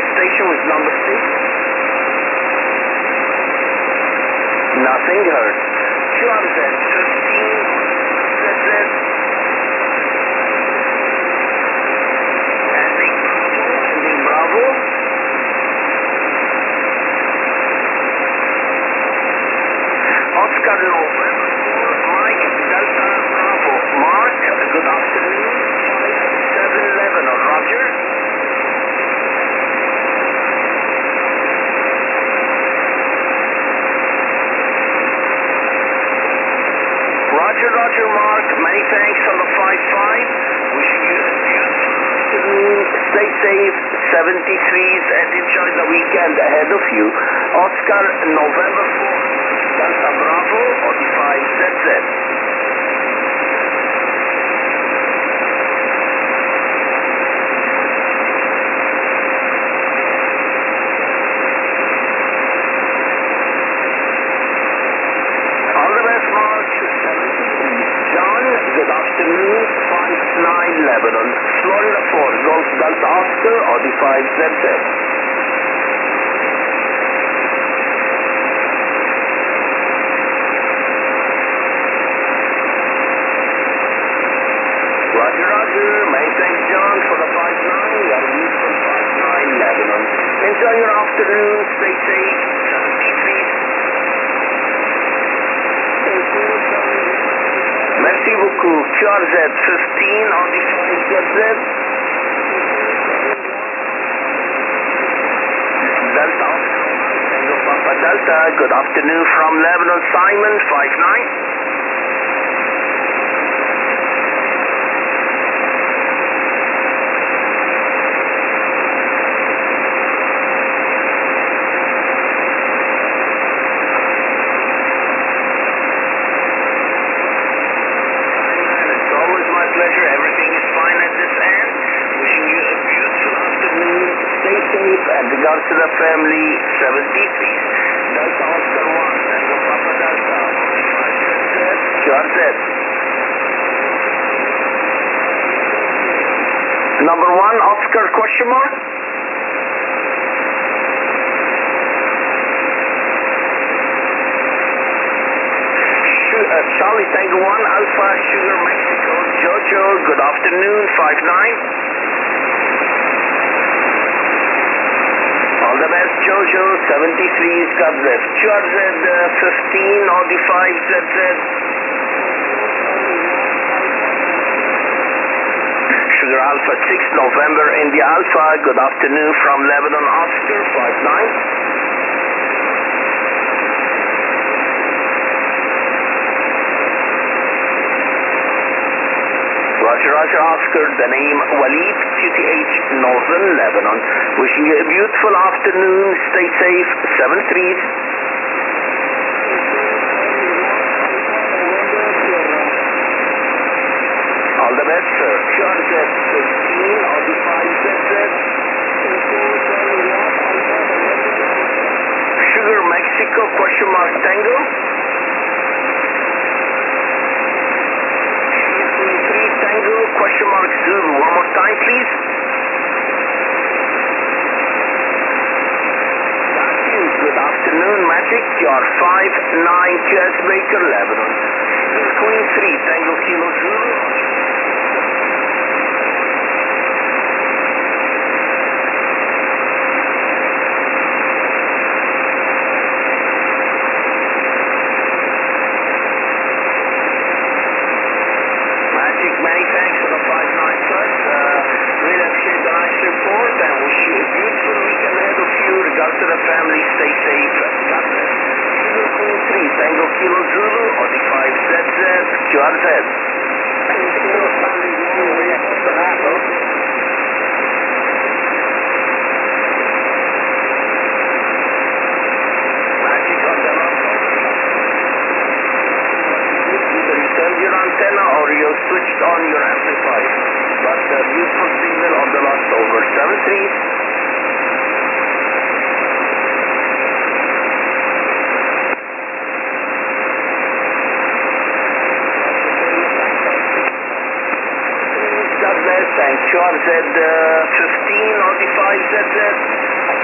station with number 6. Nothing heard. QRZ 15 ZZ. Ending Bravo. Oscar November 4 Mike Delta Bravo. Mark, good afternoon. 5711 on Roger. Roger, Mark. Many thanks on the 5-5. Wishing you a beautiful afternoon. Stay safe. 73s and enjoy the weekend ahead of you. Oscar, November 4. Delta Bravo, 45 ZZ. Good afternoon, 59 Lebanon, Florida 4, Golf Delta Oscar, Audi 5 ZZ. Roger, many thanks John for the 5-9, you are useful 5-9 Lebanon. Enjoy your afternoon, stay safe, 73. Merci beaucoup. QRZ 15 on the 5ZZ. Delta Tango Papa Delta. Good afternoon from Lebanon. Simon 5-9. Everything is fine at this end. Wishing you a beautiful afternoon. Stay safe and regards to the family. 73. Delta Oscar 1. Tango Papa Delta. 45 QRZ. Number 1 Oscar question mark. Charlie Tango 1 Alpha Sugar Mexico. Jojo, good afternoon, 5-9. All the best, Jojo, 73, God bless. QRZ 15, Audi 5 ZZ. Sugar Alpha 6 November, India Alpha, good afternoon from Lebanon, Oscar, 5-9. Roger Oscar, the name Walid, QTH, Northern Lebanon. Wishing you a beautiful afternoon. Stay safe. 73. All the best, sir. QRZ 15, Audi 5 ZZ. Sugar Mexico, question mark Tango. Question mark Zulu. One more time, please. Thank you. Good afternoon, Magic. You're 5-9 QS Baker, Lebanon. Queen 3, Tango Kilo Zulu. Many thanks for the 5-9 plus. Really appreciate the nice report and wish you a beautiful weekend ahead of you. Regards to the family, stay safe. God bless. Sugar Queen 3, Tango Kilo Zulu, Audi 5 ZZ, QRZ. Magic on the lot. Either you turned your antenna or you switched on your amplifier. But beautiful signal on the last over. 7-3. God bless and QRZ 15 or the 5ZZ.